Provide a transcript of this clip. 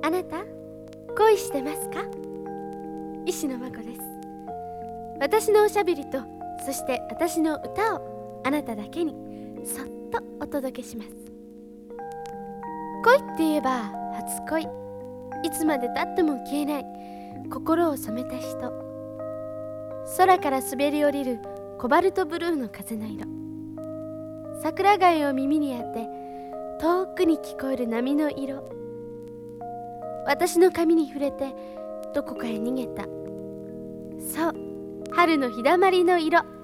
あなた、恋してますか？石野真子です。私のおしゃべりと、そして私の歌をあなただけにそっとお届けします。恋って言えば初恋、いつまでたっても消えない心を染めた人、空から滑り降りるコバルトブルーの風の色、桜貝を耳に当て遠くに聞こえる波の色、私の髪に触れてどこかへ逃げた、そう、春の日だまりの色。